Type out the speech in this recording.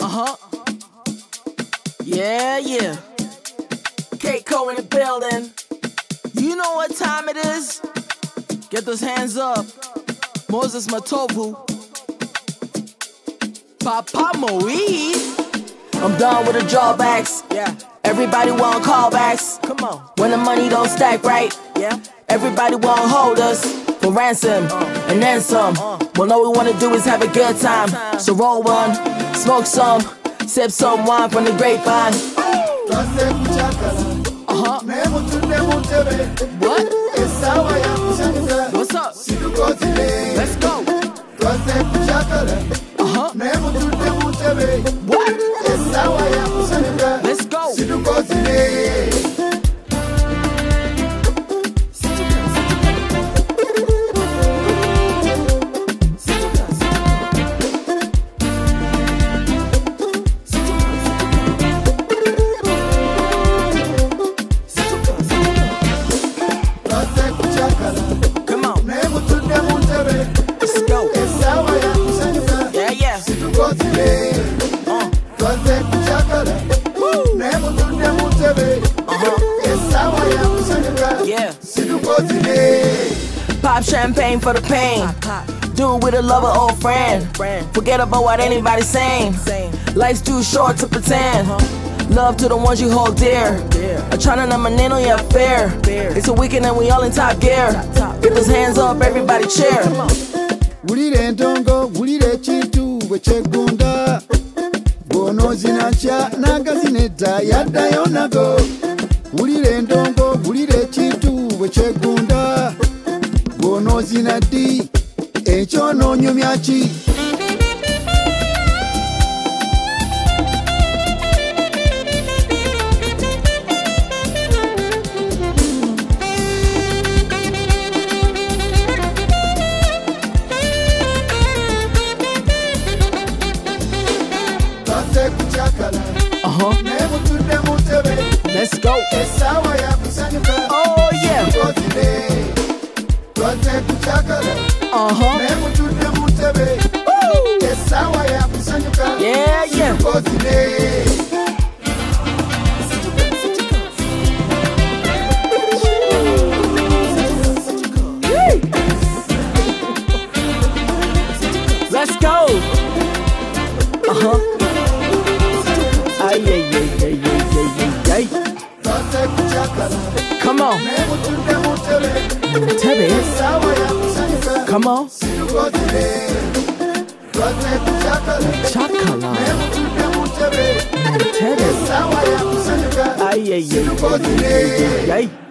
Uh-huh. Yeah. Keiko in the building. You know what time it is? Get those hands up. Moses Matovu. Papa Moe. I'm done with the drawbacks. Yeah. Everybody want callbacks. Come on. When the money don't stack right. Yeah. Everybody want hold us for ransom and then some. Well, all we wanna do is have a good time. So roll one, smoke some, sip some wine from the grapevine. Uh-huh. What? What's up? Let's go. Uh-huh. What? Let's go. Come on. Let's go. Yeah. Yeah. Pop champagne for the pain. Do it with a lover or friend. Forget about what anybody's saying. Life's too short to pretend. Love to the ones you hold dear. Trying to maneno your affair. It's a weekend and we all in top gear. Get those hands up, everybody cheer. Wulire ntongo, wulire chitu wechegunda. Bono zinacha nagazineta yaddayo nago. Wulire ntongo, wulire chitu wechegunda. Bono zinaddi echono nyumyachi. Uh-huh. Let's go. Oh yeah. Uh-huh. Yeah. Let's go. Uh-huh. Ay. Come on. Tebe. Come on. Chakala. Tebe. Ay.